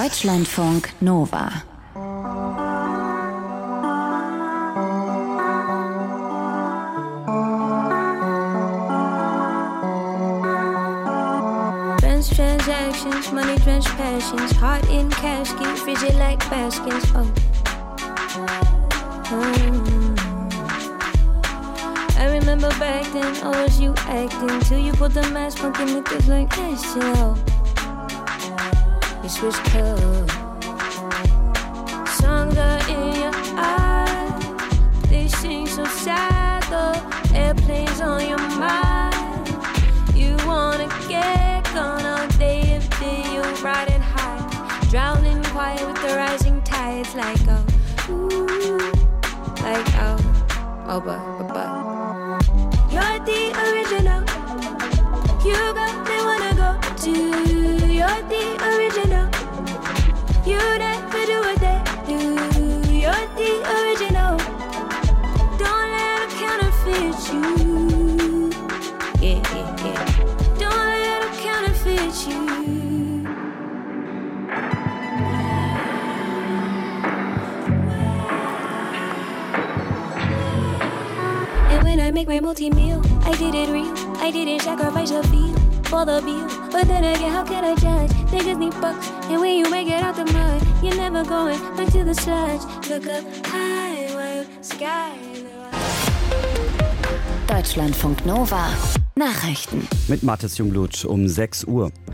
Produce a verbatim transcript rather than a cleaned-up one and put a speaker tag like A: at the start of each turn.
A: Deutschlandfunk Nova.
B: Transactions, money drenched passions, heart in casket, frigid like baskets. Oh, mm. I remember back then, oh, was you acting till you put the mask, funky niggas like S L. You switched colors, songs are in your eyes. They sing so sad though, airplanes on your mind. You wanna get gone all day if you're riding high, drowning quiet with the rising tides, like oh, ooh, like oh, oh, but, but, but. You're the original. You got me wanna go to. You're the original. You never do what they do. You're the original. Don't let them counterfeit you. Yeah, yeah, yeah. Don't let them counterfeit you. And when I make my multi-meal, I did it real. I didn't sacrifice a feel for the bill. But then again, how can I judge? They just need bucks. And when you make it out the mud, you're never going back to the sludge. Look up high, while sky.
A: Deutschlandfunk Nova. Nachrichten.
C: Mit Mathis Junglutsch um sechs Uhr.